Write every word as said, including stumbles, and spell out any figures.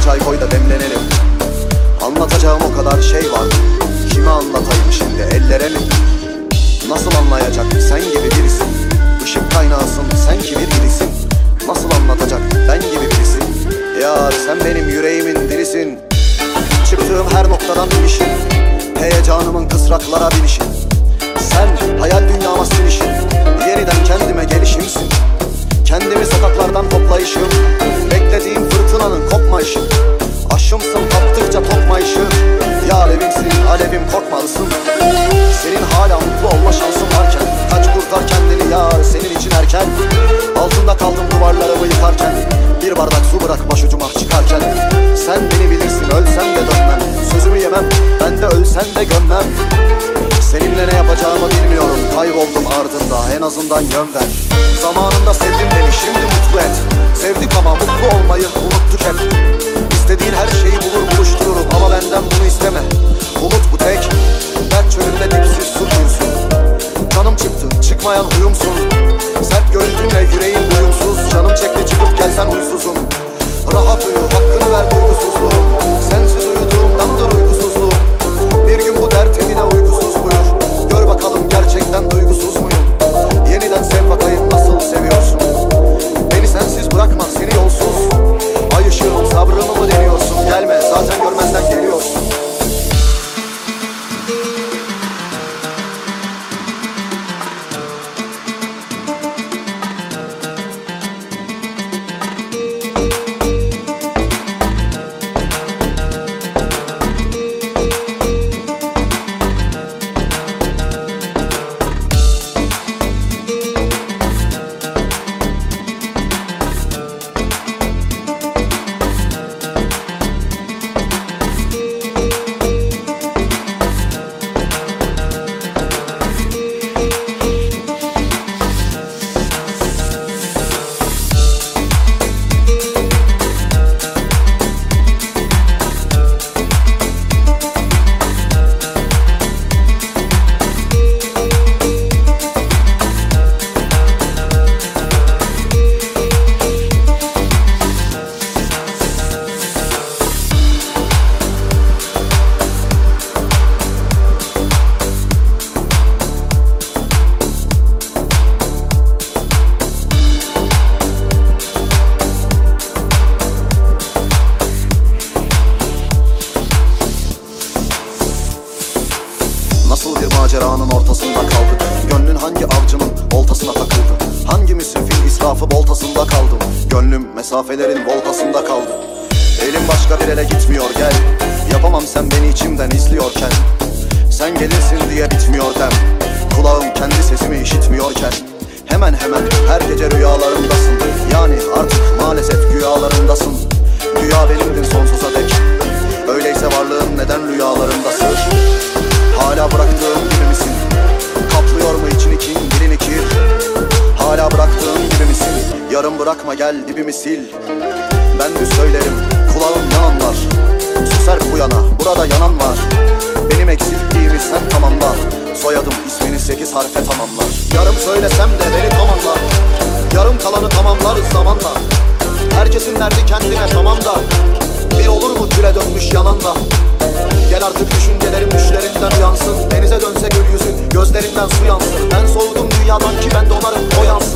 çay koy da demlenelim. Anlatacağım o kadar şey var. Kime anlatayım şimdi, ellere mi? Nasıl anlayacak sen gibi birisin? Işık kaynağısın sen ki bir birisin. Nasıl anlatacak ben gibi birisi? Yar sen benim yüreğimin dilisin. Çıktığım her noktadan inişim, heyecanımın kısraklara binişim. Sen hayal dünyama sinişim, yeniden kendime gelişimsin. Kendimi sokaklardan toplayışım, beklediğim fırtınanın kopmayışı. Aşımsın kaptıkça tokmayışı. Ya alevimsin alevim, korkmalısın. Senin hala mutlu olma şansın varken, kaç kurtar kendini yar, senin için erken. Altında kaldım duvarlarımı yıkarken, bir bardak su bırak başucuma çıkarken. Sen beni bilirsin, ölsem de dönmem. Sözümü yemem, ben de ölsen de gömmem. Seninle ne yapacağımı bilmiyorum, kayboldum ardında, en azından yön ver. Zamanında sevdin beni, şimdi mutlu et. Sevdik ama mutlu olmayı unuttuk hep. İstediğin her şeyi bulur buluştururum ama benden bunu isteme. Umut bu tek, dert çölünde dipsiz su kuyusu. Canım çıktı, çıkmayan huyumsun. Sert görüntünle yüreğim uyumsuz. Canım çekti çıkıp gelsen huysuzum. Rahat uyu, hakkını ver duygusuzluğum. Sensiz uyuduğumdandır uykusuzluğum. Bir gün bu dert evine uykusuz buyur. Gör bakalım gerçekten duygusuz muyum? Yeniden sev bakayım nasıl seviyorsun. Beni sensiz bırakma, seni yolsuz. Ay ışığım, sabrımı mı deniyorsun? Gelme, zaten görmezden geliyorsun. Nasıl bir maceranın ortasında kaldık? Gönlün hangi avcının oltasına takıldı? Hangimizin fil israfı boltasında kaldım? Gönlüm mesafelerin voltasında kaldı. Elim başka bir ele gitmiyor gel. Yapamam sen beni içimden izliyorken. Sen gelirsin diye bitmiyor dem. Kulağım kendi sesimi işitmiyorken. Hemen hemen her gece rüyalarımdasın. Yani artık maalesef rüyalarımdasın. Rüya benimdin sonsuza dek. Öyleyse varlığın neden rüyalarımdasın? Hala bıraktığım gibi misin? Kaplıyor mu için kin, birini kir? Hala bıraktığım gibi misin? Yarım bırakma gel dibimi sil. Ben düz söylerim, kulağım ne anlar? Süser bu yana, burada yanan var. Benim eksilttiğimi sen tamamla. Soyadım ismini sekiz harfe tamamlar. Yarım söylesem de beni tamamla. Yarım kalanı tamamlarız zamanla. Herkesin derdi kendine tamam da. Bir olur mu küle dönmüş yananda? Gel artık düşüncelerim düşlerinden uyansın. Denize dönse gül yüzün, gözlerinden su yansın. Ben soğudum dünyadan ki ben donarım, o yansın.